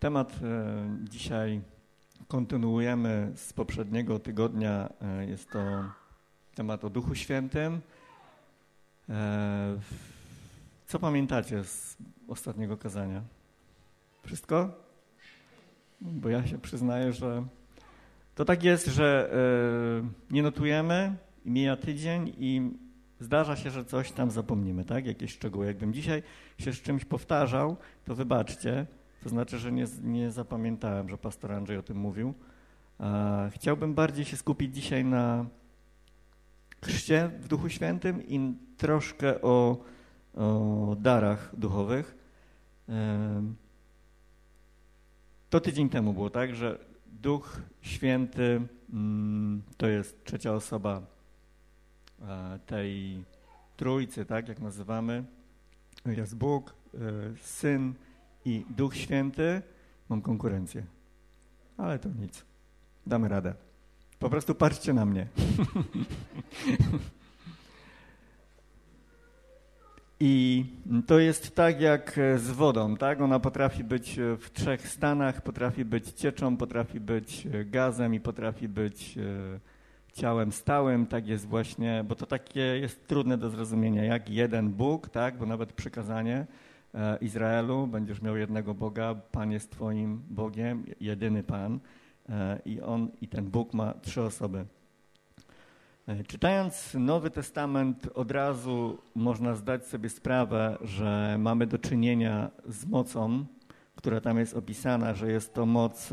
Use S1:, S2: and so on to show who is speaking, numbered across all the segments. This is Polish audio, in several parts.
S1: Temat dzisiaj kontynuujemy z poprzedniego tygodnia. Jest to temat o Duchu Świętym. Co pamiętacie z ostatniego kazania? Wszystko? Bo ja się przyznaję, że to tak jest, że nie notujemy i mija tydzień i zdarza się, że coś tam zapomnimy, tak? Jakieś szczegóły. Jakbym dzisiaj się z czymś powtarzał, to wybaczcie. To znaczy, że nie zapamiętałem, że pastor Andrzej o tym mówił. Chciałbym bardziej się skupić dzisiaj na chrzcie w Duchu Świętym i troszkę o darach duchowych. To tydzień temu było tak, że Duch Święty to jest trzecia osoba tej trójcy, tak jak nazywamy. Jest Bóg, Syn i Duch Święty. Mam konkurencję, ale to nic. Damy radę. Po prostu patrzcie na mnie. I to jest tak jak z wodą, tak? Ona potrafi być w trzech stanach, potrafi być cieczą, potrafi być gazem i potrafi być ciałem stałym. Tak jest właśnie, bo to takie jest trudne do zrozumienia, jak jeden Bóg, tak? Bo nawet przykazanie Izraelu, będziesz miał jednego Boga, Pan jest twoim Bogiem, jedyny Pan i ten Bóg ma trzy osoby. Czytając Nowy Testament od razu można zdać sobie sprawę, że mamy do czynienia z mocą, która tam jest opisana, że jest to moc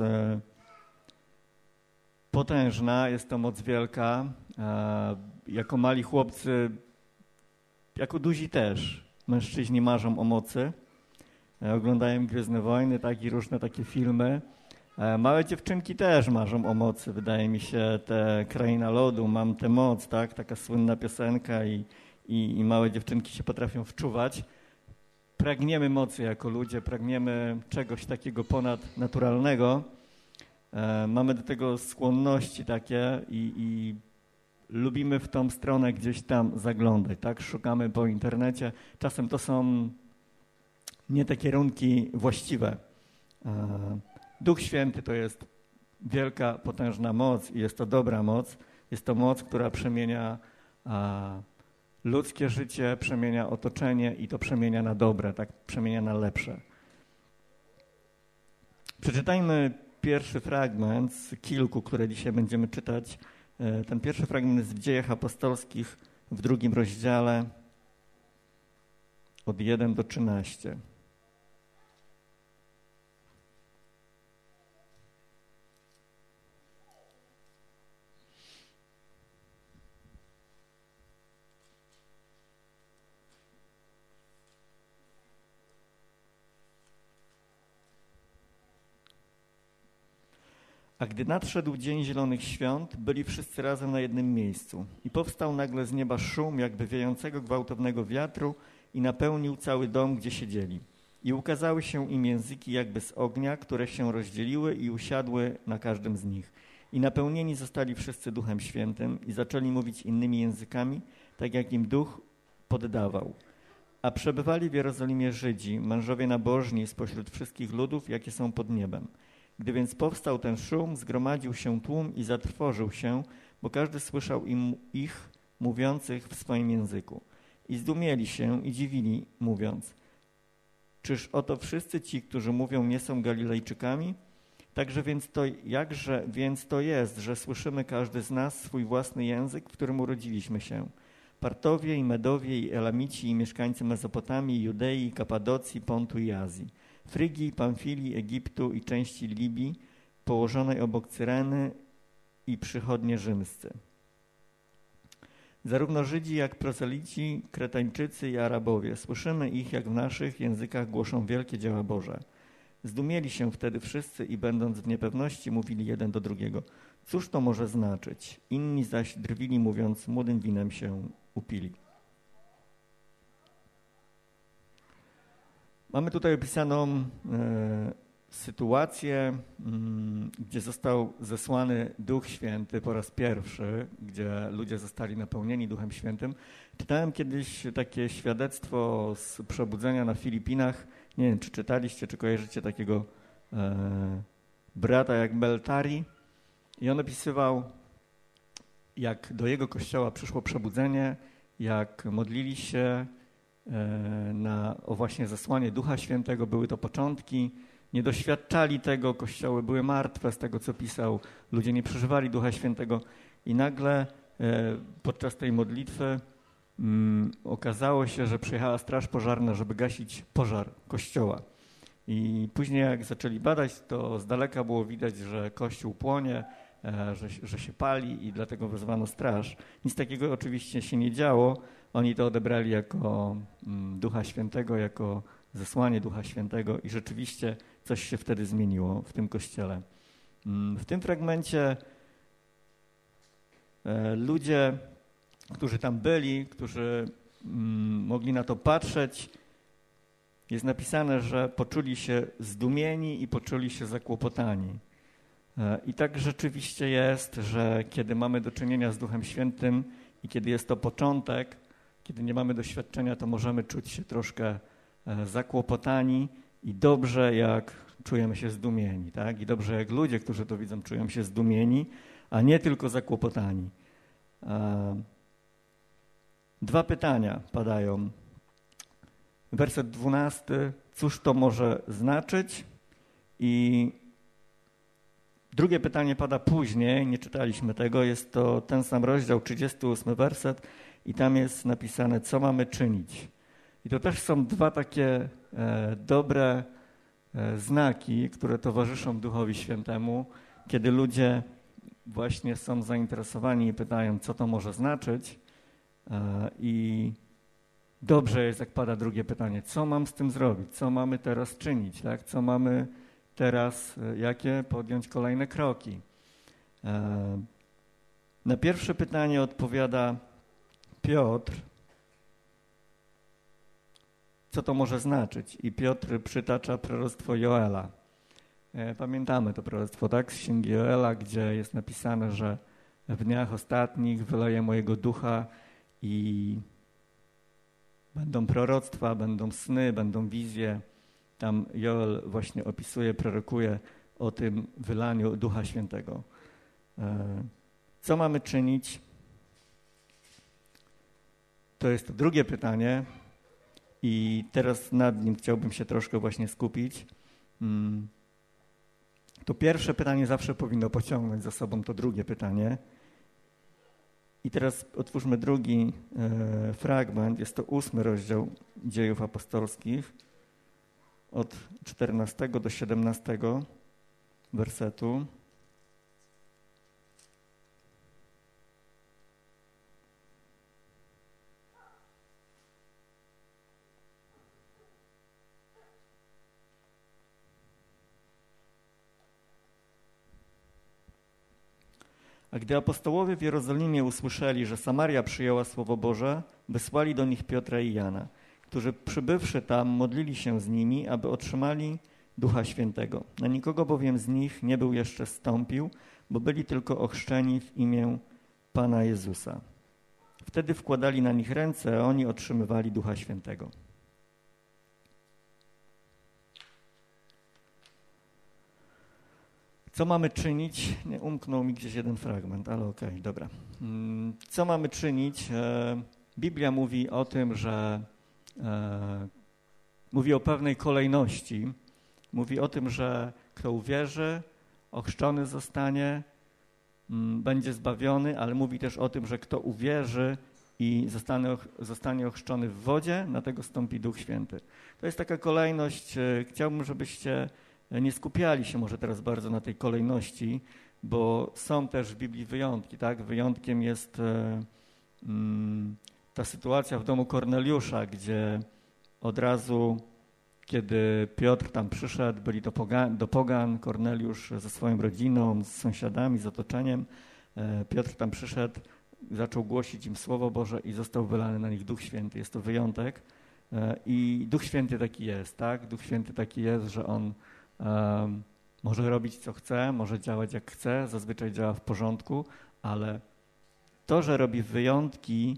S1: potężna, jest to moc wielka. Jako mali chłopcy, jako duzi też, mężczyźni marzą o mocy. Oglądają Gwiezdne Wojny, tak, i różne takie filmy. Małe dziewczynki też marzą o mocy. Wydaje mi się, te Kraina Lodu, mam tę moc, tak, taka słynna piosenka i małe dziewczynki się potrafią wczuwać. Pragniemy mocy jako ludzie, pragniemy czegoś takiego ponadnaturalnego. Mamy do tego skłonności takie i lubimy w tą stronę gdzieś tam zaglądać, tak? Szukamy po internecie. Czasem to są nie te kierunki właściwe. Duch Święty to jest wielka, potężna moc i jest to dobra moc. Jest to moc, która przemienia ludzkie życie, przemienia otoczenie i to przemienia na dobre, tak? Przemienia na lepsze. Przeczytajmy pierwszy fragment z kilku, które dzisiaj będziemy czytać. Ten pierwszy fragment jest w Dziejach Apostolskich w 2 rozdziale od 1 do 13. A gdy nadszedł dzień Zielonych Świąt, byli wszyscy razem na jednym miejscu. I powstał nagle z nieba szum, jakby wiejącego gwałtownego wiatru i napełnił cały dom, gdzie siedzieli. I ukazały się im języki jakby z ognia, które się rozdzieliły i usiadły na każdym z nich. I napełnieni zostali wszyscy Duchem Świętym i zaczęli mówić innymi językami, tak jak im Duch poddawał. A przebywali w Jerozolimie Żydzi, mężowie nabożni spośród wszystkich ludów, jakie są pod niebem. Gdy więc powstał ten szum, zgromadził się tłum i zatrwożył się, bo każdy słyszał ich mówiących w swoim języku. I zdumieli się i dziwili, mówiąc: czyż oto wszyscy ci, którzy mówią, nie są Galilejczykami? Także jakże więc to jest, że słyszymy każdy z nas swój własny język, w którym urodziliśmy się? Partowie i Medowie i Elamici i mieszkańcy Mezopotamii, Judei, Kapadocji, Pontu i Azji, Frygii, Pamfilii, Egiptu i części Libii, położonej obok Cyreny i przychodnie rzymscy. Zarówno Żydzi, jak proselici, Kretańczycy i Arabowie. Słyszymy ich, jak w naszych językach głoszą wielkie dzieła Boże. Zdumieli się wtedy wszyscy i będąc w niepewności mówili jeden do drugiego: cóż to może znaczyć? Inni zaś drwili, mówiąc: młodym winem się upili. Mamy tutaj opisaną sytuację, gdzie został zesłany Duch Święty po raz pierwszy, gdzie ludzie zostali napełnieni Duchem Świętym. Czytałem kiedyś takie świadectwo z przebudzenia na Filipinach. Nie wiem, czy czytaliście, czy kojarzycie takiego brata jak Beltari i on opisywał, jak do jego kościoła przyszło przebudzenie, jak modlili się o właśnie zesłanie Ducha Świętego, były to początki, nie doświadczali tego, kościoły były martwe, z tego co pisał, ludzie nie przeżywali Ducha Świętego i nagle podczas tej modlitwy okazało się, że przyjechała straż pożarna, żeby gasić pożar kościoła. I później jak zaczęli badać, to z daleka było widać, że kościół płonie, że się pali i dlatego wezwano straż. Nic takiego oczywiście się nie działo. Oni to odebrali jako Ducha Świętego, jako zesłanie Ducha Świętego i rzeczywiście coś się wtedy zmieniło w tym kościele. W tym fragmencie ludzie, którzy tam byli, którzy mogli na to patrzeć, jest napisane, że poczuli się zdumieni i poczuli się zakłopotani. I tak rzeczywiście jest, że kiedy mamy do czynienia z Duchem Świętym i kiedy jest to początek, kiedy nie mamy doświadczenia, to możemy czuć się troszkę zakłopotani i dobrze, jak czujemy się zdumieni, tak? I dobrze, jak ludzie, którzy to widzą, czują się zdumieni, a nie tylko zakłopotani. Dwa pytania padają. Werset 12. Cóż to może znaczyć? I drugie pytanie pada później, nie czytaliśmy tego, jest to ten sam rozdział, 38 werset i tam jest napisane, co mamy czynić. I to też są dwa takie dobre znaki, które towarzyszą Duchowi Świętemu, kiedy ludzie właśnie są zainteresowani i pytają, co to może znaczyć. I dobrze jest, jak pada drugie pytanie, co mam z tym zrobić, co mamy teraz czynić, tak? Co mamy teraz, jakie podjąć kolejne kroki. Na pierwsze pytanie odpowiada Piotr, co to może znaczyć. I Piotr przytacza proroctwo Joela. Pamiętamy to proroctwo, tak? Z księgi Joela, gdzie jest napisane, że w dniach ostatnich wyleję mojego ducha i będą proroctwa, będą sny, będą wizje. Tam Joel właśnie opisuje, prorokuje o tym wylaniu Ducha Świętego. Co mamy czynić? To jest to drugie pytanie i teraz nad nim chciałbym się troszkę właśnie skupić. To pierwsze pytanie zawsze powinno pociągnąć za sobą to drugie pytanie. I teraz otwórzmy drugi fragment. Jest to 8 rozdział Dziejów Apostolskich od 14 do 17 wersetu. A gdy apostołowie w Jerozolimie usłyszeli, że Samaria przyjęła Słowo Boże, wysłali do nich Piotra i Jana, którzy przybywszy tam modlili się z nimi, aby otrzymali Ducha Świętego. Na nikogo bowiem z nich nie był jeszcze zstąpił, bo byli tylko ochrzczeni w imię Pana Jezusa. Wtedy wkładali na nich ręce, a oni otrzymywali Ducha Świętego. Co mamy czynić? Nie, umknął mi gdzieś jeden fragment, ale okej, dobra. Co mamy czynić? Biblia mówi o tym, że mówi o pewnej kolejności. Mówi o tym, że kto uwierzy, ochrzczony zostanie, będzie zbawiony, ale mówi też o tym, że kto uwierzy i zostanie ochrzczony w wodzie, na tego stąpi Duch Święty. To jest taka kolejność. Chciałbym, żebyście nie skupiali się może teraz bardzo na tej kolejności, bo są też w Biblii wyjątki. Tak? Wyjątkiem jest ta sytuacja w domu Korneliusza, gdzie od razu, kiedy Piotr tam przyszedł, byli do pogan, Korneliusz ze swoją rodziną, z sąsiadami, z otoczeniem. Piotr tam przyszedł, zaczął głosić im Słowo Boże i został wylany na nich Duch Święty. Jest to wyjątek i Duch Święty taki jest, tak? Duch Święty taki jest, że On może robić co chce, może działać jak chce, zazwyczaj działa w porządku, ale to, że robi wyjątki,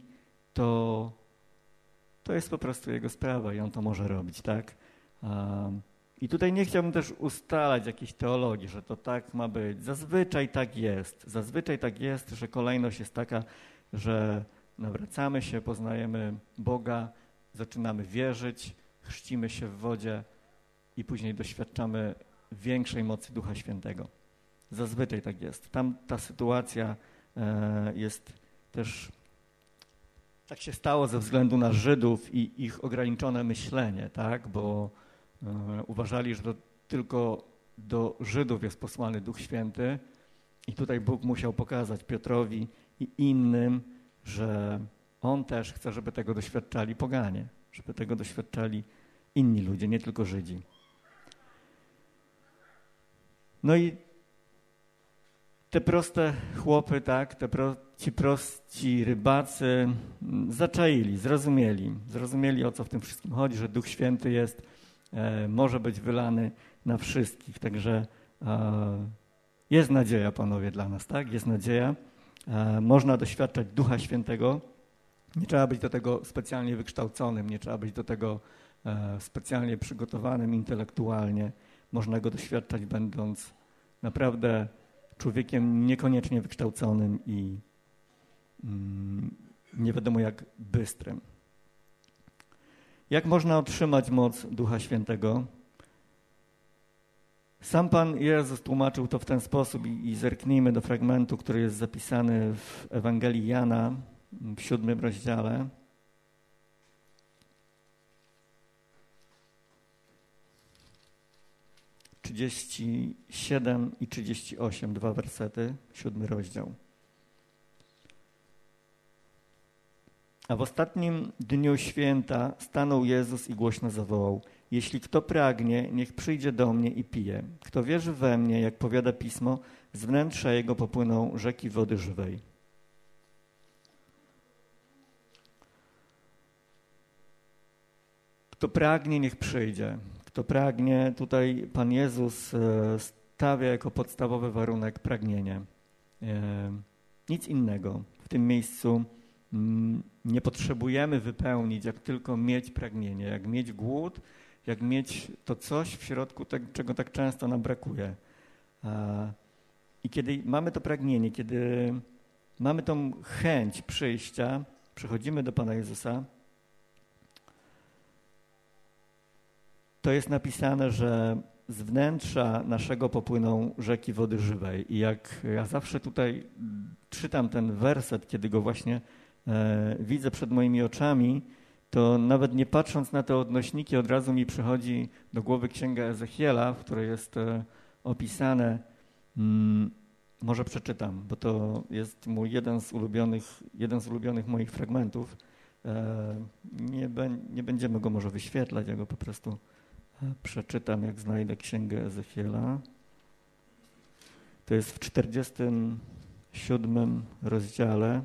S1: to jest po prostu Jego sprawa i On to może robić, tak? I tutaj nie chciałbym też ustalać jakiejś teologii, że to tak ma być. Zazwyczaj tak jest. Zazwyczaj tak jest, że kolejność jest taka, że nawracamy się, poznajemy Boga, zaczynamy wierzyć, chrzcimy się w wodzie i później doświadczamy większej mocy Ducha Świętego. Zazwyczaj tak jest. Tam ta sytuacja jest też... Tak się stało ze względu na Żydów i ich ograniczone myślenie, tak? Bo uważali, że to tylko do Żydów jest posłany Duch Święty i tutaj Bóg musiał pokazać Piotrowi i innym, że On też chce, żeby tego doświadczali poganie, żeby tego doświadczali inni ludzie, nie tylko Żydzi. No i te proste chłopy, tak, ci prości rybacy zrozumieli, o co w tym wszystkim chodzi, że Duch Święty jest, może być wylany na wszystkich. Także jest nadzieja, panowie, dla nas, tak? Jest nadzieja. Można doświadczać Ducha Świętego. Nie trzeba być do tego specjalnie wykształconym, nie trzeba być do tego specjalnie przygotowanym intelektualnie. Można go doświadczać, będąc naprawdę człowiekiem niekoniecznie wykształconym i nie wiadomo jak bystrym. Jak można otrzymać moc Ducha Świętego? Sam Pan Jezus tłumaczył to w ten sposób i zerknijmy do fragmentu, który jest zapisany w Ewangelii Jana w 7 rozdziale. 37 i 38, 2 wersety, 7 rozdział. A w ostatnim dniu święta stanął Jezus i głośno zawołał: jeśli kto pragnie, niech przyjdzie do mnie i pije. Kto wierzy we mnie, jak powiada Pismo, z wnętrza jego popłyną rzeki wody żywej. Kto pragnie, niech przyjdzie. Kto pragnie, tutaj Pan Jezus stawia jako podstawowy warunek pragnienie. Nic innego. W tym miejscu nie potrzebujemy wypełnić, jak tylko mieć pragnienie, jak mieć głód, jak mieć to coś w środku, czego tak często nam brakuje. I kiedy mamy to pragnienie, kiedy mamy tą chęć przyjścia, przychodzimy do Pana Jezusa, to jest napisane, że z wnętrza naszego popłyną rzeki wody żywej. I jak ja zawsze tutaj czytam ten werset, kiedy go właśnie widzę przed moimi oczami, to nawet nie patrząc na te odnośniki, od razu mi przychodzi do głowy Księga Ezechiela, w której jest opisane, może przeczytam, bo to jest mój jeden z ulubionych moich fragmentów. Nie będziemy go może wyświetlać, ja go po prostu przeczytam, jak znajdę Księgę Ezechiela. To jest w 47 rozdziale.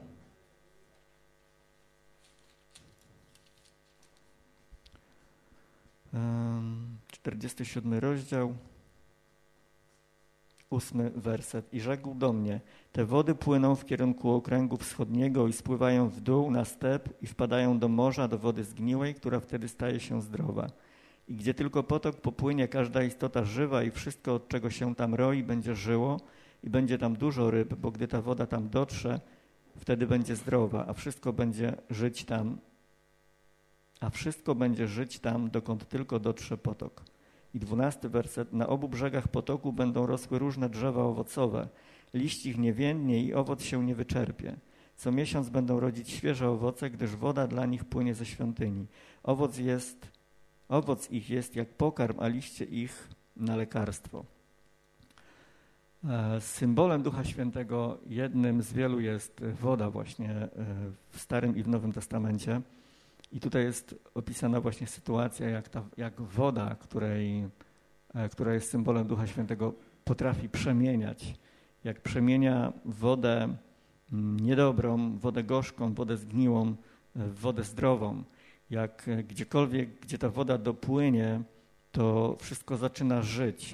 S1: 47 rozdział, 8 werset. I rzekł do mnie: te wody płyną w kierunku okręgu wschodniego i spływają w dół na step i wpadają do morza, do wody zgniłej, która wtedy staje się zdrowa. I gdzie tylko potok popłynie, każda istota żywa i wszystko, od czego się tam roi, będzie żyło i będzie tam dużo ryb, bo gdy ta woda tam dotrze, wtedy będzie zdrowa, a wszystko będzie żyć tam, dokąd tylko dotrze potok. I 12 werset. Na obu brzegach potoku będą rosły różne drzewa owocowe. Liść ich nie więdnie i owoc się nie wyczerpie. Co miesiąc będą rodzić świeże owoce, gdyż woda dla nich płynie ze świątyni. Owoc ich jest jak pokarm, a liście ich na lekarstwo. Symbolem Ducha Świętego, jednym z wielu, jest woda właśnie w Starym i w Nowym Testamencie. I tutaj jest opisana właśnie sytuacja, jak woda, która jest symbolem Ducha Świętego, potrafi przemieniać. Jak przemienia wodę niedobrą, wodę gorzką, wodę zgniłą w wodę zdrową. Jak gdziekolwiek, gdzie ta woda dopłynie, to wszystko zaczyna żyć.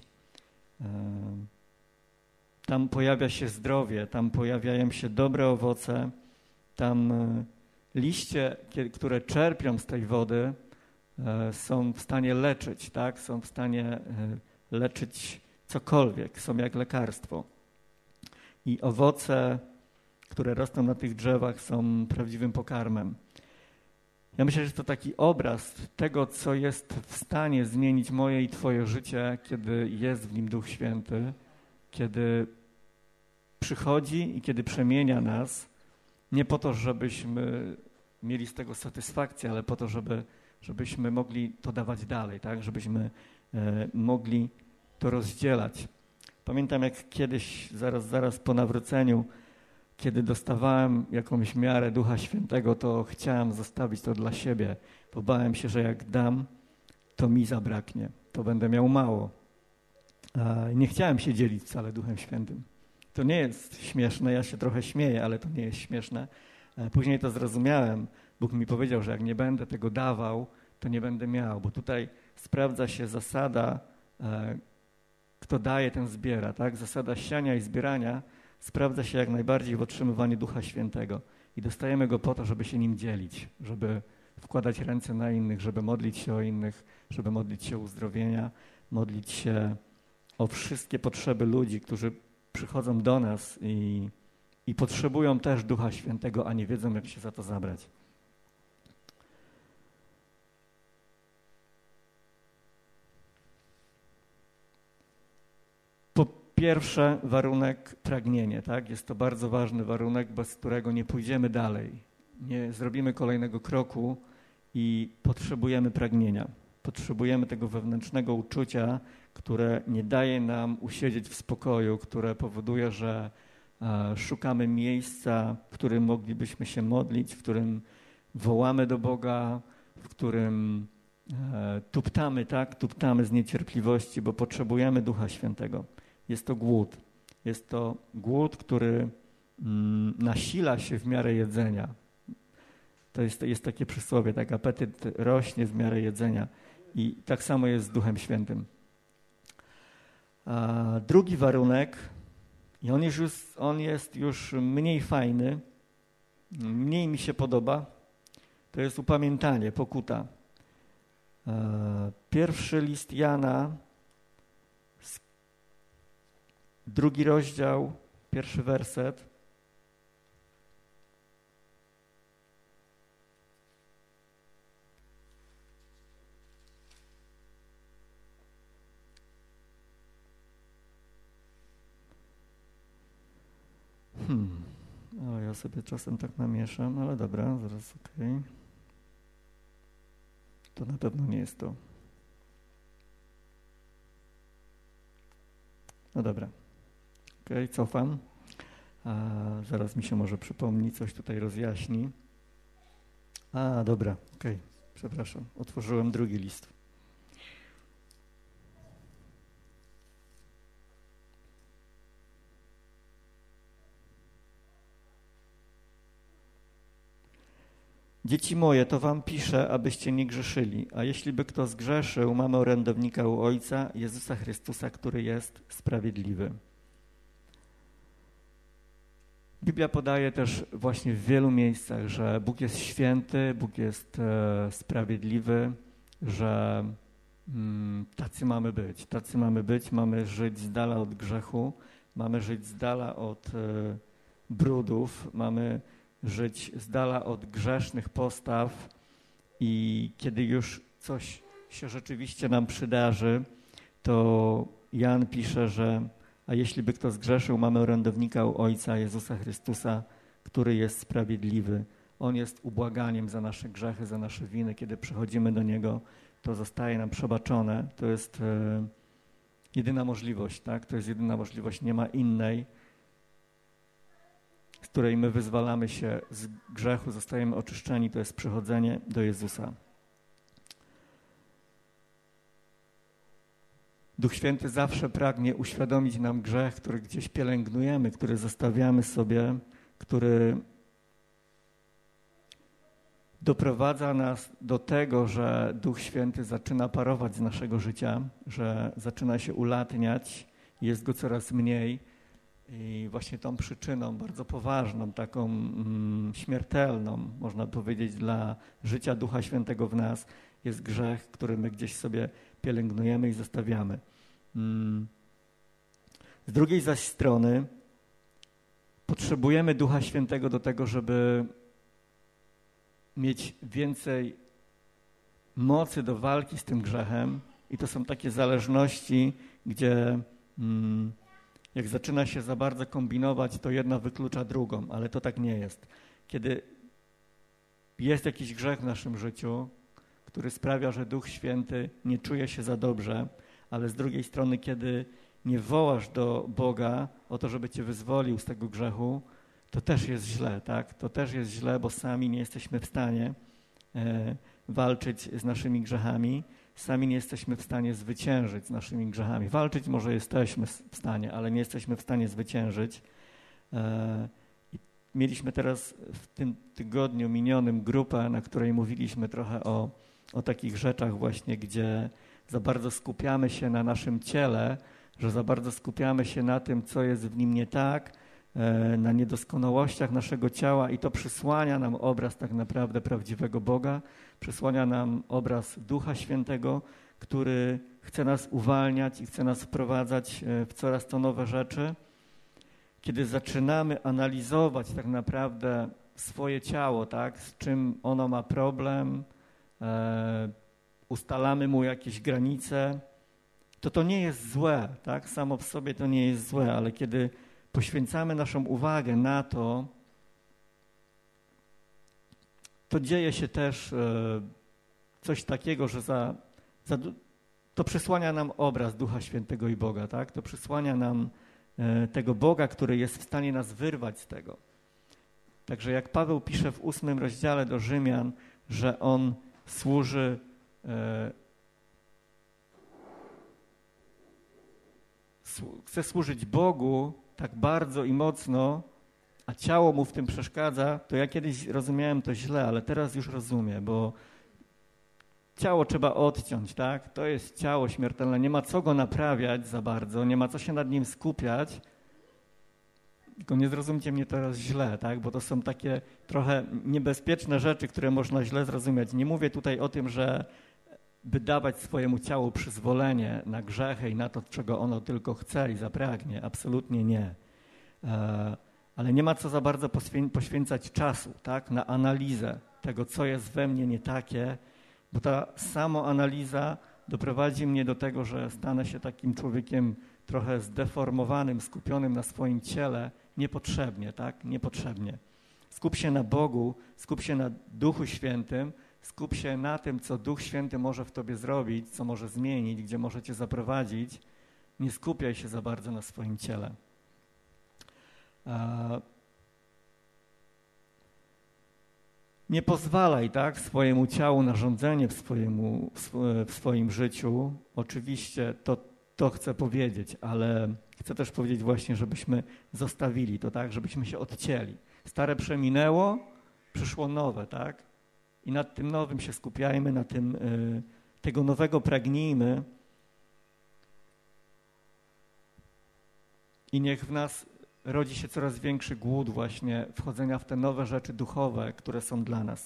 S1: Tam pojawia się zdrowie, tam pojawiają się dobre owoce, tam liście, które czerpią z tej wody, są w stanie leczyć, tak? Są w stanie leczyć cokolwiek, są jak lekarstwo. I owoce, które rosną na tych drzewach, są prawdziwym pokarmem. Ja myślę, że to taki obraz tego, co jest w stanie zmienić moje i Twoje życie, kiedy jest w nim Duch Święty, kiedy przychodzi i kiedy przemienia nas, nie po to, żebyśmy mieli z tego satysfakcję, ale po to, żebyśmy mogli to dawać dalej, tak? Żebyśmy mogli to rozdzielać. Pamiętam, jak kiedyś, zaraz po nawróceniu, kiedy dostawałem jakąś miarę Ducha Świętego, to chciałem zostawić to dla siebie, bo bałem się, że jak dam, to mi zabraknie, to będę miał mało. Nie chciałem się dzielić wcale Duchem Świętym. To nie jest śmieszne, ja się trochę śmieję, ale to nie jest śmieszne. Później to zrozumiałem. Bóg mi powiedział, że jak nie będę tego dawał, to nie będę miał, bo tutaj sprawdza się zasada, kto daje, ten zbiera, tak? Zasada siania i zbierania sprawdza się jak najbardziej w otrzymywaniu Ducha Świętego. I dostajemy Go po to, żeby się Nim dzielić, żeby wkładać ręce na innych, żeby modlić się o innych, żeby modlić się o uzdrowienia, modlić się o wszystkie potrzeby ludzi, którzy przychodzą do nas i potrzebują też Ducha Świętego, a nie wiedzą, jak się za to zabrać. Po pierwsze, warunek pragnienie, tak? Jest to bardzo ważny warunek, bez którego nie pójdziemy dalej. Nie zrobimy kolejnego kroku i potrzebujemy pragnienia. Potrzebujemy tego wewnętrznego uczucia, które nie daje nam usiedzieć w spokoju, które powoduje, że szukamy miejsca, w którym moglibyśmy się modlić, w którym wołamy do Boga, w którym tuptamy, tak? Tuptamy z niecierpliwości, bo potrzebujemy Ducha Świętego. Jest to głód. Jest to głód, który nasila się w miarę jedzenia. To jest takie przysłowie, tak? Apetyt rośnie w miarę jedzenia. I tak samo jest z Duchem Świętym. A drugi warunek, i on jest już mniej fajny, mniej mi się podoba, to jest upamiętanie, pokuta. Pierwszy list Jana, 2 rozdział, 1 werset. Ja sobie czasem tak namieszam, ale dobra, zaraz okej. To na pewno nie jest to. No dobra. Okej, cofam. Zaraz mi się może przypomni, coś tutaj rozjaśni. Dobra, okej, przepraszam. Otworzyłem drugi list. Dzieci moje, to wam piszę, abyście nie grzeszyli, a jeśli by kto zgrzeszył, mamy orędownika u Ojca, Jezusa Chrystusa, który jest sprawiedliwy. Biblia podaje też właśnie w wielu miejscach, że Bóg jest święty, Bóg jest sprawiedliwy, że tacy mamy być, mamy żyć z dala od grzechu, mamy żyć z dala od brudów, mamy żyć z dala od grzesznych postaw i kiedy już coś się rzeczywiście nam przydarzy, to Jan pisze, że a jeśli by kto zgrzeszył, mamy orędownika u Ojca, Jezusa Chrystusa, który jest sprawiedliwy. On jest ubłaganiem za nasze grzechy, za nasze winy. Kiedy przychodzimy do Niego, to zostaje nam przebaczone. To jest jedyna możliwość, tak? To jest jedyna możliwość, nie ma innej, z której my wyzwalamy się z grzechu, zostajemy oczyszczeni, to jest przychodzenie do Jezusa. Duch Święty zawsze pragnie uświadomić nam grzech, który gdzieś pielęgnujemy, który zostawiamy sobie, który doprowadza nas do tego, że Duch Święty zaczyna parować z naszego życia, że zaczyna się ulatniać, jest go coraz mniej. I właśnie tą przyczyną bardzo poważną, taką śmiertelną, można powiedzieć, dla życia Ducha Świętego w nas jest grzech, który my gdzieś sobie pielęgnujemy i zostawiamy. Z drugiej zaś strony potrzebujemy Ducha Świętego do tego, żeby mieć więcej mocy do walki z tym grzechem i to są takie zależności, gdzie jak zaczyna się za bardzo kombinować, to jedna wyklucza drugą, ale to tak nie jest. Kiedy jest jakiś grzech w naszym życiu, który sprawia, że Duch Święty nie czuje się za dobrze, ale z drugiej strony, kiedy nie wołasz do Boga o to, żeby cię wyzwolił z tego grzechu, to też jest źle, tak? To też jest źle, bo sami nie jesteśmy w stanie walczyć z naszymi grzechami, sami nie jesteśmy w stanie zwyciężyć z naszymi grzechami. Walczyć może jesteśmy w stanie, ale nie jesteśmy w stanie zwyciężyć. Mieliśmy teraz w tym tygodniu minionym grupę, na której mówiliśmy trochę o takich rzeczach właśnie, gdzie za bardzo skupiamy się na naszym ciele, że za bardzo skupiamy się na tym, co jest w nim nie tak, na niedoskonałościach naszego ciała i to przysłania nam obraz tak naprawdę prawdziwego Boga, przysłania nam obraz Ducha Świętego, który chce nas uwalniać i chce nas wprowadzać w coraz to nowe rzeczy. Kiedy zaczynamy analizować tak naprawdę swoje ciało, tak, z czym ono ma problem, ustalamy mu jakieś granice, to nie jest złe, tak, samo w sobie to nie jest złe, ale kiedy poświęcamy naszą uwagę na to, to dzieje się też coś takiego, że to przysłania nam obraz Ducha Świętego i Boga, tak? To przysłania nam tego Boga, który jest w stanie nas wyrwać z tego. Także jak Paweł pisze w 8 rozdziale do Rzymian, że on służy chce służyć Bogu tak bardzo i mocno, a ciało mu w tym przeszkadza, to ja kiedyś rozumiałem to źle, ale teraz już rozumiem, bo ciało trzeba odciąć, tak? To jest ciało śmiertelne, nie ma co go naprawiać za bardzo, nie ma co się nad nim skupiać. Tylko nie zrozumcie mnie teraz źle, tak? Bo to są takie trochę niebezpieczne rzeczy, które można źle zrozumieć. Nie mówię tutaj o tym, że by dawać swojemu ciału przyzwolenie na grzechy i na to, czego ono tylko chce i zapragnie. Absolutnie nie. Ale nie ma co za bardzo poświęcać czasu, tak, na analizę tego, co jest we mnie nie takie, bo ta samoanaliza doprowadzi mnie do tego, że stanę się takim człowiekiem trochę zdeformowanym, skupionym na swoim ciele, niepotrzebnie, tak, niepotrzebnie. Skup się na Bogu, skup się na Duchu Świętym, skup się na tym, co Duch Święty może w tobie zrobić, co może zmienić, gdzie może cię zaprowadzić. Nie skupiaj się za bardzo na swoim ciele. Nie pozwalaj, tak, swojemu ciału na rządzenie w swoim życiu. Oczywiście to chcę powiedzieć, ale chcę też powiedzieć właśnie, żebyśmy zostawili to, tak, żebyśmy się odcięli. Stare przeminęło, przyszło nowe, tak? I nad tym nowym się skupiajmy, na tym tego nowego pragnijmy i niech w nas rodzi się coraz większy głód właśnie wchodzenia w te nowe rzeczy duchowe, które są dla nas.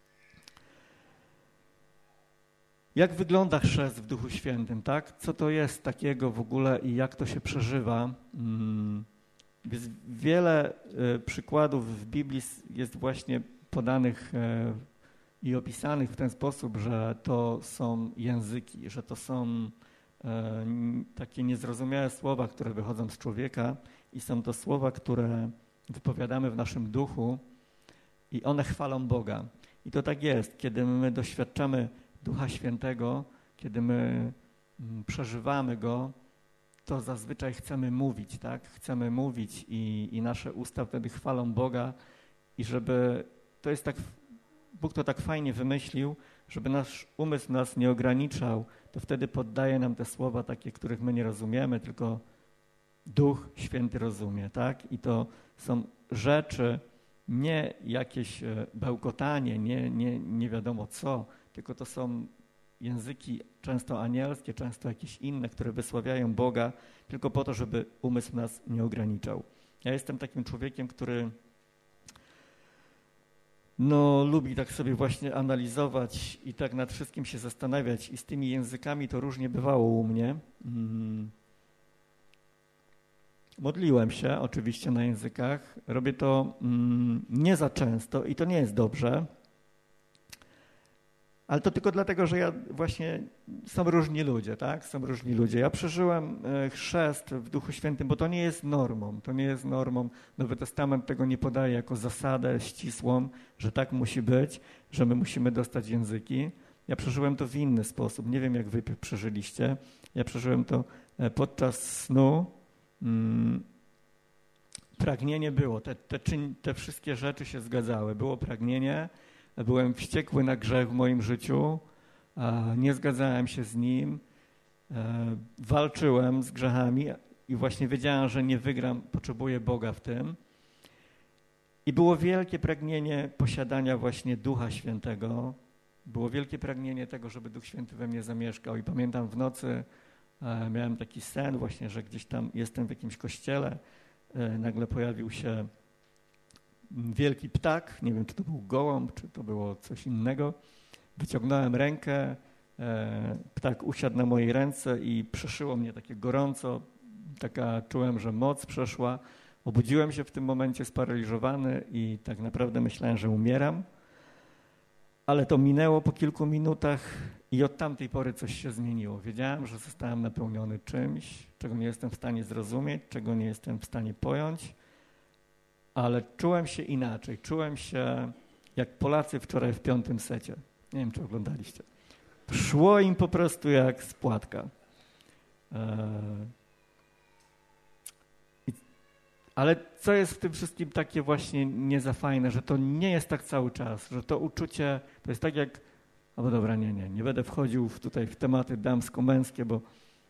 S1: Jak wygląda chrzest w Duchu Świętym, tak? Co to jest takiego w ogóle i jak to się przeżywa? Jest wiele przykładów w Biblii jest właśnie podanych i opisanych w ten sposób, że to są języki, że to są takie niezrozumiałe słowa, które wychodzą z człowieka i są to słowa, które wypowiadamy w naszym duchu i one chwalą Boga. I to tak jest, kiedy my doświadczamy Ducha Świętego, kiedy my przeżywamy Go, to zazwyczaj chcemy mówić, tak? Chcemy mówić i nasze usta wtedy chwalą Boga i żeby, to jest tak, Bóg to tak fajnie wymyślił, żeby nasz umysł nas nie ograniczał, to wtedy poddaje nam te słowa takie, których my nie rozumiemy, tylko Duch Święty rozumie, tak? I to są rzeczy, nie jakieś bełkotanie, nie wiadomo co, tylko to są języki często anielskie, często jakieś inne, które wysławiają Boga, tylko po to, żeby umysł nas nie ograniczał. Ja jestem takim człowiekiem, który lubi tak sobie właśnie analizować i tak nad wszystkim się zastanawiać i z tymi językami to różnie bywało u mnie. Modliłem się oczywiście na językach, robię to nie za często i to nie jest dobrze, ale to tylko dlatego, że są różni ludzie, tak? Są różni ludzie. Ja przeżyłem chrzest w Duchu Świętym, bo to nie jest normą. To nie jest normą. Nowy Testament tego nie podaje jako zasadę ścisłą, że tak musi być, że my musimy dostać języki. Ja przeżyłem to w inny sposób. Nie wiem, jak wy przeżyliście. Ja przeżyłem to podczas snu. Pragnienie było. Te wszystkie rzeczy się zgadzały. Było pragnienie. Byłem wściekły na grzech w moim życiu, nie zgadzałem się z nim, walczyłem z grzechami i właśnie wiedziałem, że nie wygram, potrzebuję Boga w tym. I było wielkie pragnienie posiadania właśnie Ducha Świętego. Było wielkie pragnienie tego, żeby Duch Święty we mnie zamieszkał. I pamiętam w nocy miałem taki sen właśnie, że gdzieś tam jestem w jakimś kościele, nagle pojawił się wielki ptak, nie wiem, czy to był gołąb, czy to było coś innego. Wyciągnąłem rękę, ptak usiadł na mojej ręce i przeszyło mnie takie gorąco. Czułem, że moc przeszła. Obudziłem się w tym momencie sparaliżowany i tak naprawdę myślałem, że umieram. Ale to minęło po kilku minutach i od tamtej pory coś się zmieniło. Wiedziałem, że zostałem napełniony czymś, czego nie jestem w stanie zrozumieć, czego nie jestem w stanie pojąć. Ale czułem się inaczej. Czułem się jak Polacy wczoraj w 5. secie. Nie wiem, czy oglądaliście. Szło im po prostu jak z płatka. Ale co jest w tym wszystkim takie właśnie nie za fajne, że to nie jest tak cały czas, że to uczucie to jest tak jak... dobra, nie będę wchodził tutaj w tematy damsko-męskie, bo...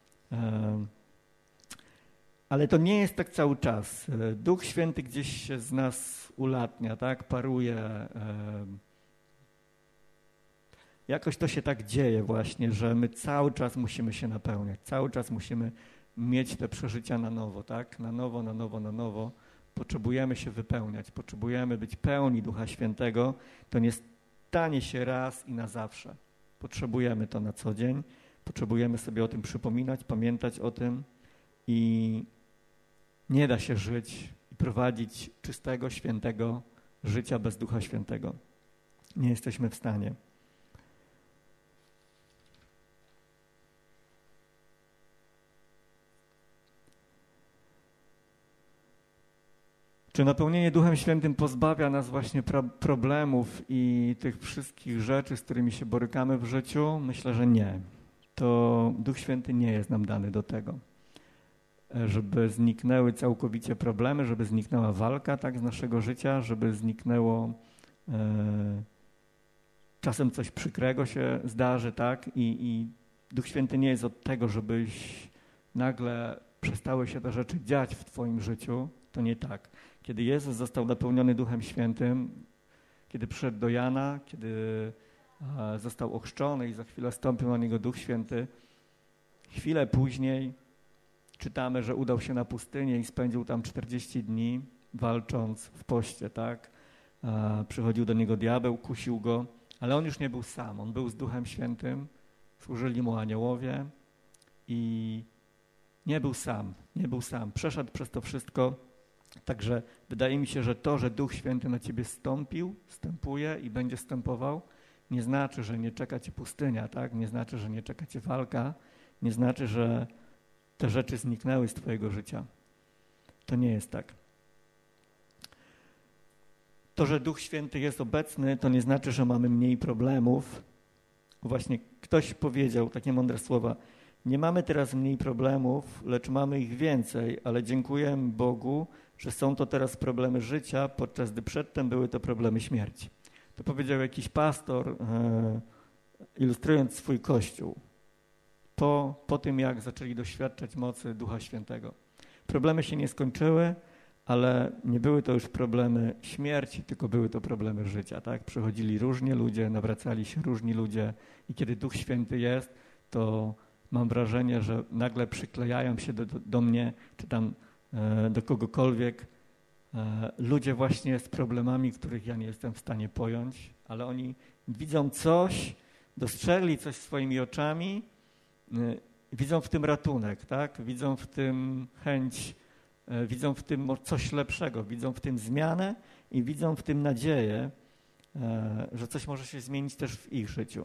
S1: Ale to nie jest tak cały czas. Duch Święty gdzieś się z nas ulatnia, tak? Paruje. Jakoś to się tak dzieje właśnie, że my cały czas musimy się napełniać. Cały czas musimy mieć te przeżycia na nowo, tak? Na nowo. Potrzebujemy się wypełniać. Potrzebujemy być pełni Ducha Świętego. To nie stanie się raz i na zawsze. Potrzebujemy to na co dzień. Potrzebujemy sobie o tym przypominać, pamiętać o tym i nie da się żyć i prowadzić czystego, świętego życia bez Ducha Świętego. Nie jesteśmy w stanie. Czy napełnienie Duchem Świętym pozbawia nas właśnie problemów i tych wszystkich rzeczy, z którymi się borykamy w życiu? Myślę, że nie. To Duch Święty nie jest nam dany do tego, żeby zniknęły całkowicie problemy, żeby zniknęła walka tak z naszego życia, żeby zniknęło czasem coś przykrego się zdarzy, tak? I Duch Święty nie jest od tego, żebyś nagle przestały się te rzeczy dziać w twoim życiu. To nie tak. Kiedy Jezus został napełniony Duchem Świętym, kiedy przyszedł do Jana, kiedy został ochrzczony i za chwilę stąpił na niego Duch Święty, chwilę później czytamy, że udał się na pustynię i spędził tam 40 dni walcząc w poście, tak? Przychodził do niego diabeł, kusił go, ale on już nie był sam, on był z Duchem Świętym, służyli mu aniołowie i nie był sam, przeszedł przez to wszystko, także wydaje mi się, że to, że Duch Święty na ciebie stępuje i będzie stępował, nie znaczy, że nie czeka cię pustynia, tak? Nie znaczy, że nie czeka cię walka, nie znaczy, że te rzeczy zniknęły z twojego życia. To nie jest tak. To, że Duch Święty jest obecny, to nie znaczy, że mamy mniej problemów. Właśnie ktoś powiedział takie mądre słowa. Nie mamy teraz mniej problemów, lecz mamy ich więcej, ale dziękujemy Bogu, że są to teraz problemy życia, podczas gdy przedtem były to problemy śmierci. To powiedział jakiś pastor, ilustrując swój Kościół. Po tym, jak zaczęli doświadczać mocy Ducha Świętego. Problemy się nie skończyły, ale nie były to już problemy śmierci, tylko były to problemy życia. Tak? Przychodzili różni ludzie, nawracali się różni ludzie i kiedy Duch Święty jest, to mam wrażenie, że nagle przyklejają się do mnie, czy tam do kogokolwiek ludzie właśnie z problemami, których ja nie jestem w stanie pojąć, ale oni widzą coś, dostrzegli coś swoimi oczami, widzą w tym ratunek, tak? Widzą w tym chęć, widzą w tym coś lepszego, widzą w tym zmianę i widzą w tym nadzieję, że coś może się zmienić też w ich życiu.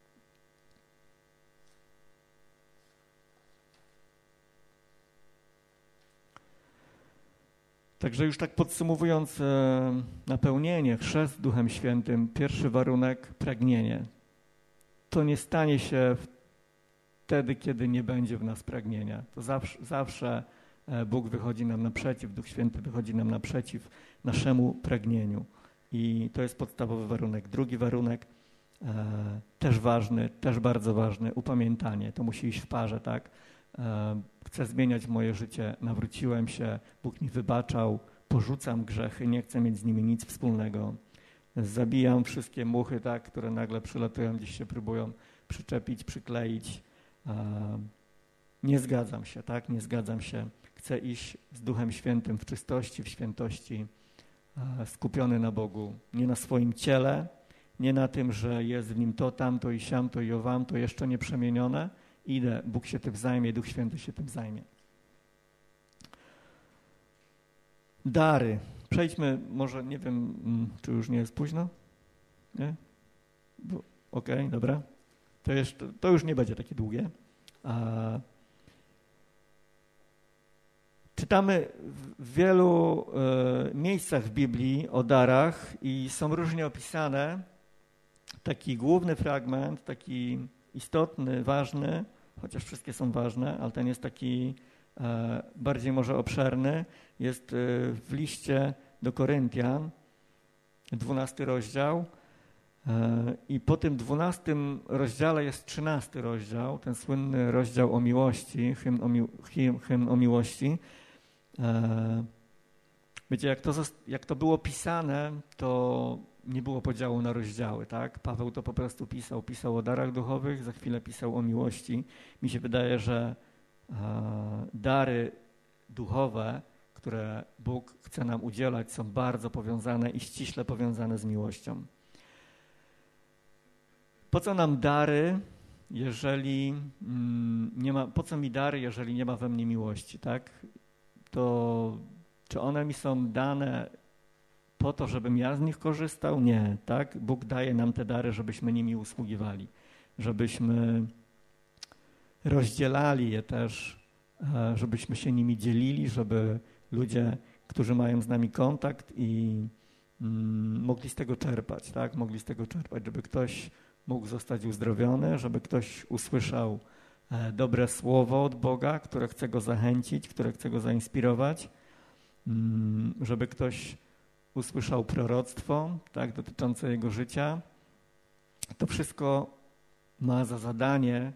S1: Także już tak podsumowując napełnienie, chrzest Duchem Świętym, pierwszy warunek, pragnienie. To nie stanie się wtedy, kiedy nie będzie w nas pragnienia. To zawsze Bóg wychodzi nam naprzeciw, Duch Święty wychodzi nam naprzeciw naszemu pragnieniu. I to jest podstawowy warunek. Drugi warunek, też ważny, też bardzo ważny, upamiętanie. To musi iść w parze, tak? Chcę zmieniać moje życie, nawróciłem się, Bóg mi wybaczał, porzucam grzechy, nie chcę mieć z nimi nic wspólnego. Zabijam wszystkie muchy, tak, które nagle przylatują, gdzieś się próbują przyczepić, przykleić. Nie zgadzam się, tak, nie zgadzam się. Chcę iść z Duchem Świętym w czystości, w świętości, skupiony na Bogu, nie na swoim ciele, nie na tym, że jest w nim to, tamto i siamto i owamto, jeszcze nie przemienione. Idę, Bóg się tym zajmie, Duch Święty się tym zajmie. Dary. Przejdźmy, może nie wiem, czy już nie jest późno? Nie? Okej, dobra. To już nie będzie takie długie. Czytamy w wielu miejscach w Biblii o darach i są różnie opisane. Taki główny fragment, taki istotny, ważny, chociaż wszystkie są ważne, ale ten jest taki bardziej może obszerny, jest w liście do Koryntian, 12 rozdział i po tym 12 rozdziale jest 13 rozdział, ten słynny rozdział o miłości, hymn o miłości. Wiecie, jak to było pisane, to nie było podziału na rozdziały, tak? Paweł to po prostu pisał o darach duchowych, za chwilę pisał o miłości. Mi się wydaje, że dary duchowe, które Bóg chce nam udzielać, są bardzo powiązane i ściśle powiązane z miłością. Po co nam dary, jeżeli nie ma, po co mi dary, jeżeli nie ma we mnie miłości, tak? To czy one mi są dane po to, żebym ja z nich korzystał? Nie, tak? Bóg daje nam te dary, żebyśmy nimi usługiwali, żebyśmy rozdzielali je też, żebyśmy się nimi dzielili, żeby ludzie, którzy mają z nami kontakt i mogli z tego czerpać, tak? Mogli z tego czerpać, żeby ktoś mógł zostać uzdrowiony, żeby ktoś usłyszał dobre słowo od Boga, które chce go zachęcić, które chce go zainspirować, żeby ktoś usłyszał proroctwo, tak, dotyczące jego życia. To wszystko ma za zadanie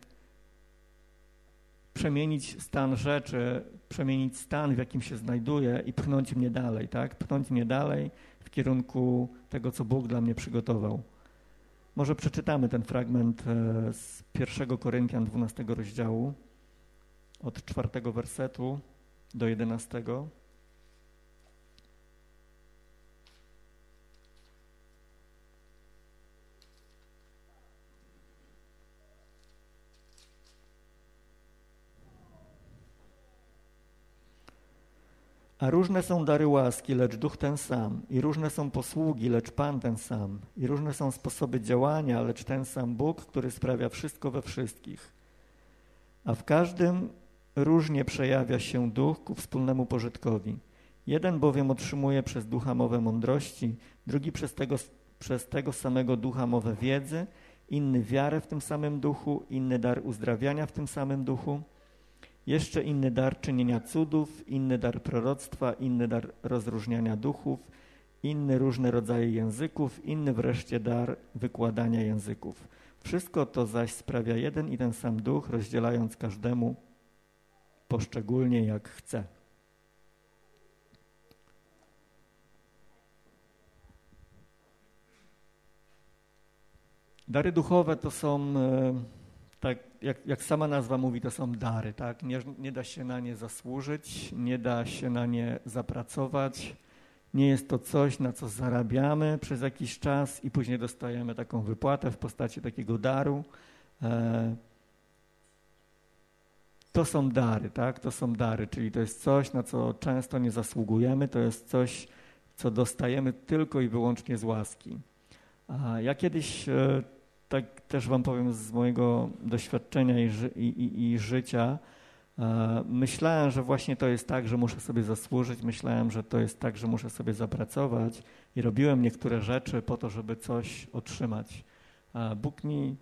S1: przemienić stan rzeczy, przemienić stan, w jakim się znajduję i pchnąć mnie dalej, tak? Pchnąć mnie dalej w kierunku tego, co Bóg dla mnie przygotował. Może przeczytamy ten fragment z 1 Koryntian 12 rozdziału, od 4 wersetu do 11. A różne są dary łaski, lecz Duch ten sam. I różne są posługi, lecz Pan ten sam. I różne są sposoby działania, lecz ten sam Bóg, który sprawia wszystko we wszystkich. A w każdym różnie przejawia się Duch ku wspólnemu pożytkowi. Jeden bowiem otrzymuje przez Ducha mowę mądrości, drugi przez tego samego Ducha mowę wiedzy, inny wiarę w tym samym Duchu, inny dar uzdrawiania w tym samym Duchu, jeszcze inny dar czynienia cudów, inny dar proroctwa, inny dar rozróżniania duchów, inny różne rodzaje języków, inny wreszcie dar wykładania języków. Wszystko to zaś sprawia jeden i ten sam Duch, rozdzielając każdemu poszczególnie jak chce. Dary duchowe to są, tak jak sama nazwa mówi, to są dary, tak? Nie da się na nie zasłużyć, nie da się na nie zapracować, Nie jest to coś, na co zarabiamy przez jakiś czas i później dostajemy taką wypłatę w postaci takiego daru. To są dary, tak? To są dary, czyli to jest coś, na co często nie zasługujemy, to jest coś, co dostajemy tylko i wyłącznie z łaski. Ja kiedyś, tak też wam powiem z mojego doświadczenia i życia, myślałem, że właśnie to jest tak, że muszę sobie zasłużyć, myślałem, że to jest tak, że muszę sobie zapracować i robiłem niektóre rzeczy po to, żeby coś otrzymać. Bóg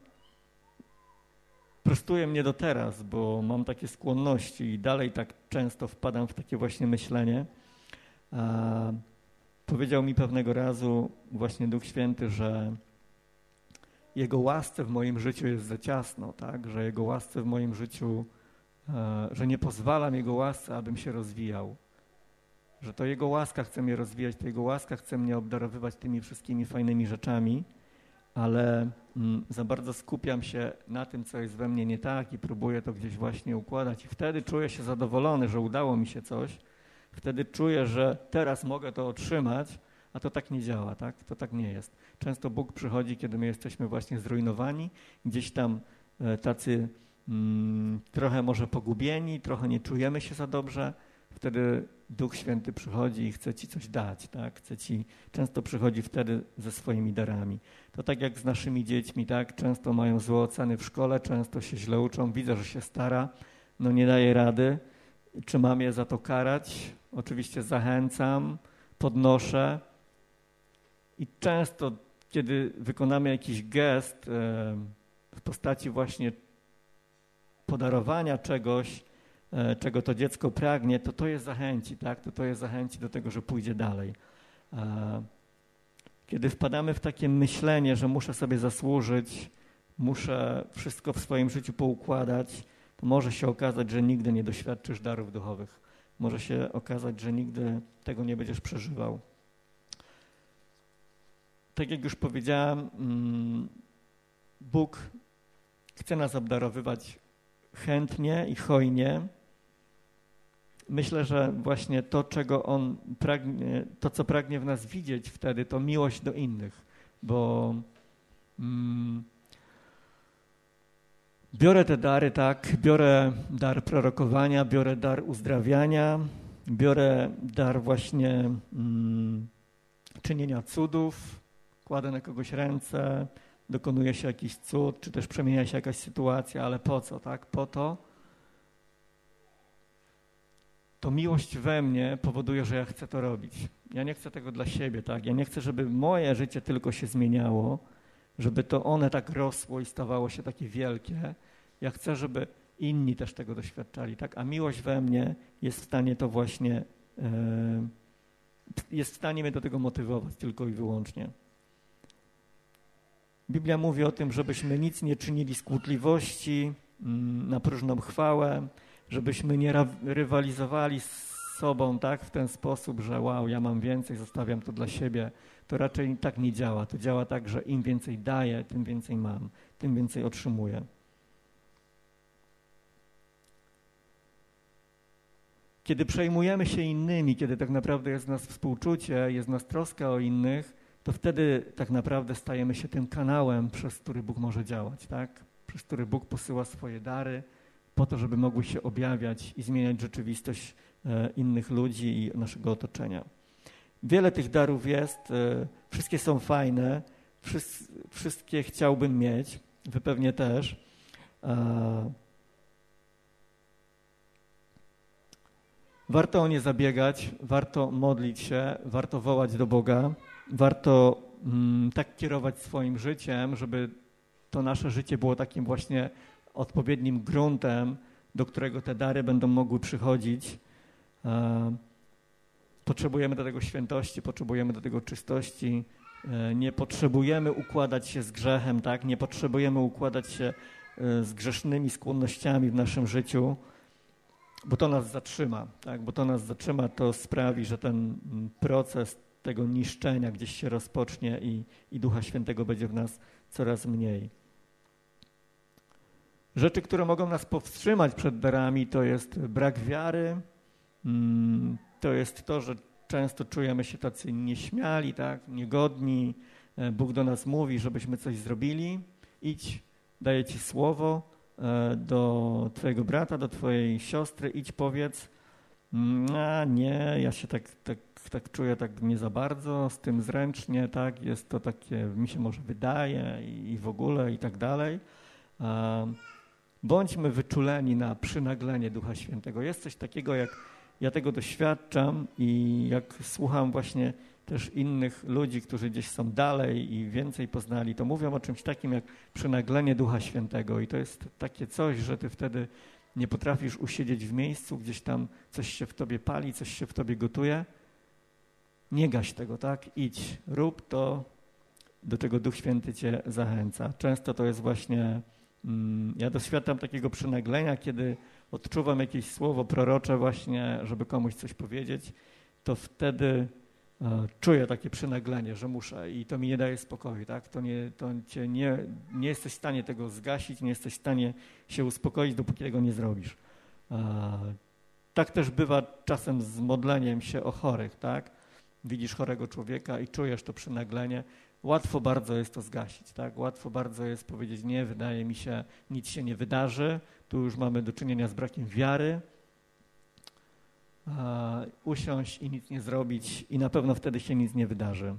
S1: prostuje mnie do teraz, bo mam takie skłonności i dalej tak często wpadam w takie właśnie myślenie. Powiedział mi pewnego razu właśnie Duch Święty, że Jego łasce w moim życiu jest za ciasno, tak? Że Jego łasce w moim życiu, że nie pozwalam Jego łasce, abym się rozwijał. Że to Jego łaska chce mnie rozwijać, to Jego łaska chce mnie obdarowywać tymi wszystkimi fajnymi rzeczami, ale za bardzo skupiam się na tym, co jest we mnie nie tak i próbuję to gdzieś właśnie układać i wtedy czuję się zadowolony, że udało mi się coś. Wtedy czuję, że teraz mogę to otrzymać, a to tak nie działa, tak? To tak nie jest. Często Bóg przychodzi, kiedy my jesteśmy właśnie zrujnowani, gdzieś tam tacy trochę może pogubieni, trochę nie czujemy się za dobrze. Wtedy Duch Święty przychodzi i chce ci coś dać, tak? Często przychodzi wtedy ze swoimi darami. To tak jak z naszymi dziećmi, tak? Często mają złe oceny w szkole, często się źle uczą, widzę, że się stara, no nie daje rady. Czy mam je za to karać? Oczywiście zachęcam, podnoszę i często, kiedy wykonamy jakiś gest w postaci właśnie podarowania czegoś, czego to dziecko pragnie, to je zachęci, tak? To je zachęci do tego, że pójdzie dalej. Kiedy wpadamy w takie myślenie, że muszę sobie zasłużyć, muszę wszystko w swoim życiu poukładać, to może się okazać, że nigdy nie doświadczysz darów duchowych. Może się okazać, że nigdy tego nie będziesz przeżywał. Tak jak już powiedziałem, Bóg chce nas obdarowywać chętnie i hojnie. Myślę, że właśnie to, czego On pragnie, to, co pragnie w nas widzieć wtedy, to miłość do innych, bo biorę te dary, tak, biorę dar prorokowania, biorę dar uzdrawiania, biorę dar właśnie czynienia cudów, kładę na kogoś ręce, dokonuje się jakiś cud, czy też przemienia się jakaś sytuacja, ale po co, tak? Po to miłość we mnie powoduje, że ja chcę to robić. Ja nie chcę tego dla siebie, tak? Ja nie chcę, żeby moje życie tylko się zmieniało, żeby to one tak rosło i stawało się takie wielkie. Ja chcę, żeby inni też tego doświadczali, tak? A miłość we mnie jest w stanie to właśnie, jest w stanie mnie do tego motywować tylko i wyłącznie. Biblia mówi o tym, żebyśmy nic nie czynili z kłótliwości, na próżną chwałę, żebyśmy nie rywalizowali z sobą, tak, w ten sposób, że wow, ja mam więcej, zostawiam to dla siebie. To raczej tak nie działa. To działa tak, że im więcej daję, tym więcej mam, tym więcej otrzymuję. Kiedy przejmujemy się innymi, kiedy tak naprawdę jest w nas współczucie, jest w nas troska o innych, to wtedy tak naprawdę stajemy się tym kanałem, przez który Bóg może działać, tak? Przez który Bóg posyła swoje dary po to, żeby mogły się objawiać i zmieniać rzeczywistość innych ludzi i naszego otoczenia. Wiele tych darów jest, wszystkie są fajne, wszystkie chciałbym mieć, wy pewnie też. Warto o nie zabiegać, warto modlić się, warto wołać do Boga, warto tak kierować swoim życiem, żeby to nasze życie było takim właśnie odpowiednim gruntem, do którego te dary będą mogły przychodzić. Potrzebujemy do tego świętości, potrzebujemy do tego czystości, nie potrzebujemy układać się z grzechem, tak? Nie potrzebujemy układać się z grzesznymi skłonnościami w naszym życiu, bo to nas zatrzyma, tak? Bo to nas zatrzyma, to sprawi, że ten proces tego niszczenia gdzieś się rozpocznie i Ducha Świętego będzie w nas coraz mniej. Rzeczy, które mogą nas powstrzymać przed darami, to jest brak wiary, to jest to, że często czujemy się tacy nieśmiali, tak, niegodni. Bóg do nas mówi, żebyśmy coś zrobili. Idź, daję ci słowo do twojego brata, do twojej siostry, idź powiedz, a nie, ja się tak czuję, tak nie za bardzo, z tym zręcznie, tak, jest to takie, mi się może wydaje i w ogóle i tak dalej. Bądźmy wyczuleni na przynaglenie Ducha Świętego. Jest coś takiego, jak ja tego doświadczam i jak słucham właśnie też innych ludzi, którzy gdzieś są dalej i więcej poznali, to mówią o czymś takim jak przynaglenie Ducha Świętego i to jest takie coś, że ty wtedy nie potrafisz usiedzieć w miejscu, gdzieś tam coś się w tobie pali, coś się w tobie gotuje. Nie gaś tego, tak? Idź, rób to, do czego Duch Święty cię zachęca. Często to jest właśnie, ja doświadczam takiego przynaglenia, kiedy odczuwam jakieś słowo prorocze właśnie, żeby komuś coś powiedzieć, to wtedy czuję takie przynaglenie, że muszę i to mi nie daje spokoju, tak? Nie jesteś w stanie tego zgasić, nie jesteś w stanie się uspokoić, dopóki tego nie zrobisz. Tak też bywa czasem z modleniem się o chorych, tak? Widzisz chorego człowieka i czujesz to przynaglenie. Łatwo bardzo jest to zgasić, tak? Łatwo bardzo jest powiedzieć, nie, wydaje mi się, nic się nie wydarzy. Tu już mamy do czynienia z brakiem wiary. Usiąść i nic nie zrobić i na pewno wtedy się nic nie wydarzy.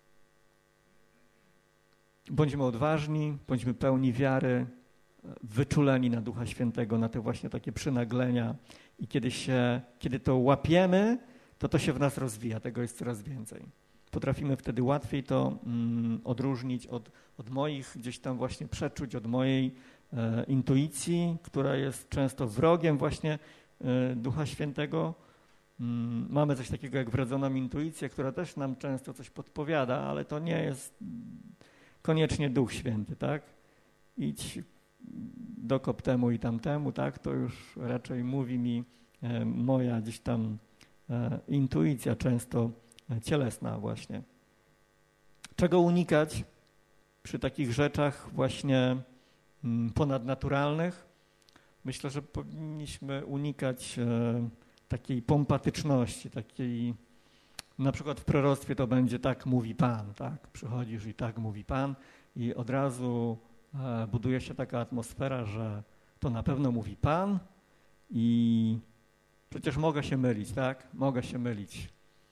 S1: Bądźmy odważni, bądźmy pełni wiary, wyczuleni na Ducha Świętego, na te właśnie takie przynaglenia i kiedy to łapiemy, to się w nas rozwija, tego jest coraz więcej. Potrafimy wtedy łatwiej to odróżnić od moich gdzieś tam właśnie przeczuć, od mojej intuicji, która jest często wrogiem właśnie Ducha Świętego. Mamy coś takiego jak wrodzoną intuicję, która też nam często coś podpowiada, ale to nie jest koniecznie Duch Święty, tak? Idź, dokop temu i tamtemu, tak? To już raczej mówi mi moja gdzieś tam intuicja, często cielesna właśnie. Czego unikać przy takich rzeczach właśnie ponadnaturalnych? Myślę, że powinniśmy unikać takiej pompatyczności, takiej, na przykład w proroctwie to będzie tak mówi Pan, tak? Przychodzisz i tak mówi Pan i od razu buduje się taka atmosfera, że to na pewno mówi Pan i przecież mogę się mylić, tak? Mogę się mylić.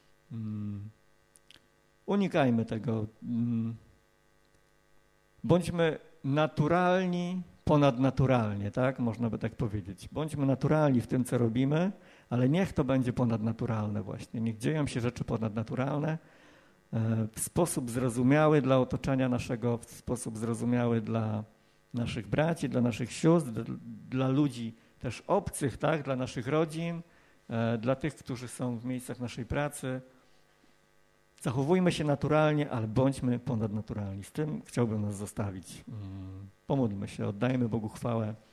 S1: Unikajmy tego. Bądźmy naturalni, ponadnaturalnie, tak? Można by tak powiedzieć. Bądźmy naturalni w tym, co robimy, ale niech to będzie ponadnaturalne właśnie. Niech dzieją się rzeczy ponadnaturalne w sposób zrozumiały dla otoczenia naszego, w sposób zrozumiały dla naszych braci, dla naszych sióstr, dla ludzi też obcych, tak? Dla naszych rodzin, dla tych, którzy są w miejscach naszej pracy. Zachowujmy się naturalnie, ale bądźmy ponadnaturalni. Z tym chciałbym nas zostawić. Pomódlmy się, oddajmy Bogu chwałę.